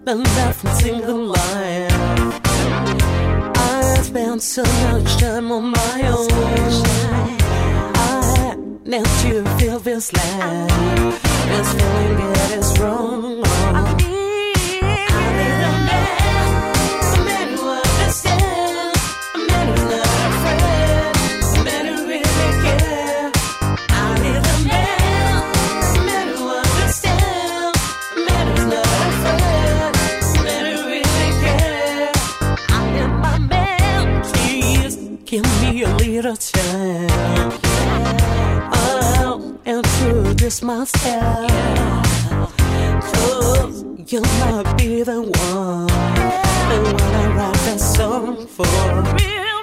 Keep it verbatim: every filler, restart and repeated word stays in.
been left in single life. I spent so much time on my own. I need to feel this life. This feeling that is wrong. I need, I need a man, a man who understands, a man who's not afraid, a man who really cares. I need a man, a man who understands, a man who's not afraid, a man who really cares. I am my man, please give me a little time. I'll introduce myself, 'cause you might be the one, the one I write that song for. Real